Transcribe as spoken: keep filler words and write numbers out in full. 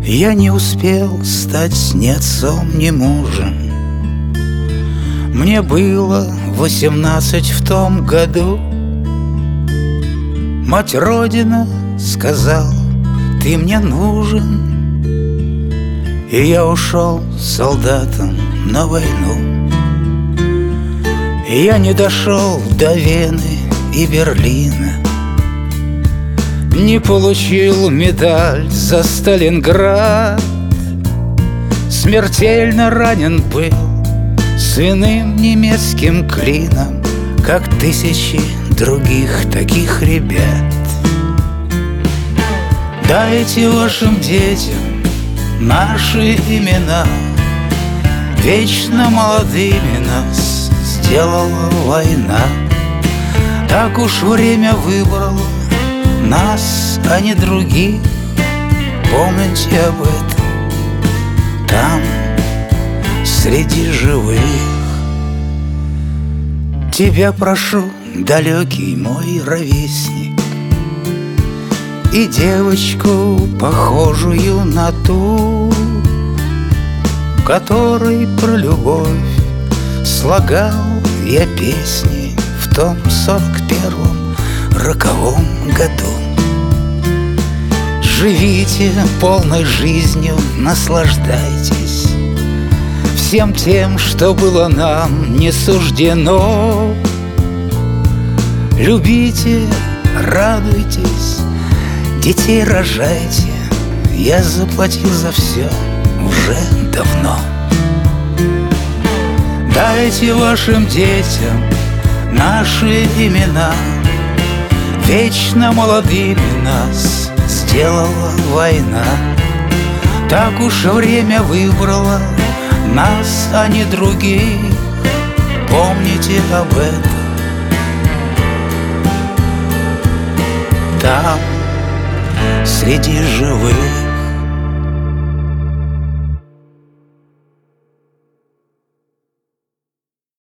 Я не успел стать ни отцом, ни мужем. Мне было восемнадцать в том году. Мать Родина сказала: ты мне нужен. И я ушел солдатом на войну. И я не дошел до Вены и Берлина, не получил медаль за Сталинград. Смертельно ранен был свиным немецким клином, как тысячи других таких ребят. Дайте вашим детям наши имена, вечно молодыми нас сделала война. Так уж время выбрало нас, а не других. Помните об этом там, среди живых. Тебя прошу, далекий мой ровесник, и девочку, похожую на ту, которой про любовь слагал я песни в том сорок первом роковом году. Живите полной жизнью, наслаждайтесь всем тем, что было нам не суждено. Любите, радуйтесь, детей рожайте. Я заплатил за все уже давно. Дайте вашим детям наши имена, вечно молодыми нас сделала война. Так уж время выбрало нас, а не других. Помните об этом там, среди живых.